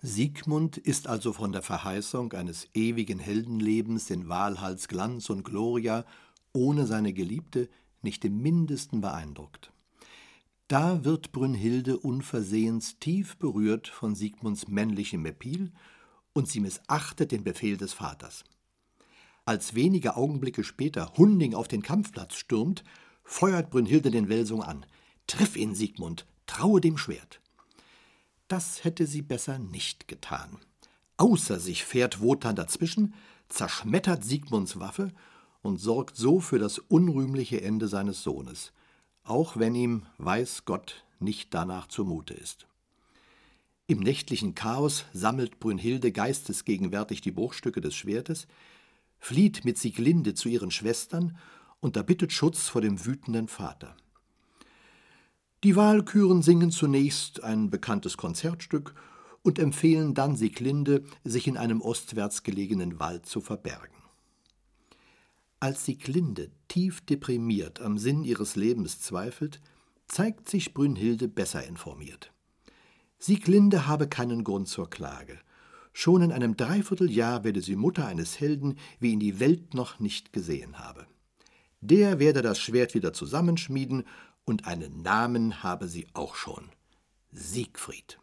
Siegmund ist also von der Verheißung eines ewigen Heldenlebens in Walhalls Glanz und Gloria ohne seine Geliebte nicht im Mindesten beeindruckt. Da wird Brünnhilde unversehens tief berührt von Siegmunds männlichem Epil und sie missachtet den Befehl des Vaters. Als wenige Augenblicke später Hunding auf den Kampfplatz stürmt, feuert Brünnhilde den Welsung an. »Triff ihn, Siegmund, traue dem Schwert!« Das hätte sie besser nicht getan. Außer sich fährt Wotan dazwischen, zerschmettert Siegmunds Waffe und sorgt so für das unrühmliche Ende seines Sohnes, auch wenn ihm, weiß Gott, nicht danach zumute ist. Im nächtlichen Chaos sammelt Brünnhilde geistesgegenwärtig die Bruchstücke des Schwertes, flieht mit Sieglinde zu ihren Schwestern und erbittet Schutz vor dem wütenden Vater. Die Walküren singen zunächst ein bekanntes Konzertstück und empfehlen dann Sieglinde, sich in einem ostwärts gelegenen Wald zu verbergen. Als Sieglinde tief deprimiert am Sinn ihres Lebens zweifelt, zeigt sich Brünnhilde besser informiert. Sieglinde habe keinen Grund zur Klage. Schon in einem Dreivierteljahr werde sie Mutter eines Helden, wie ihn die Welt noch nicht gesehen habe. Der werde das Schwert wieder zusammenschmieden, und einen Namen habe sie auch schon: Siegfried.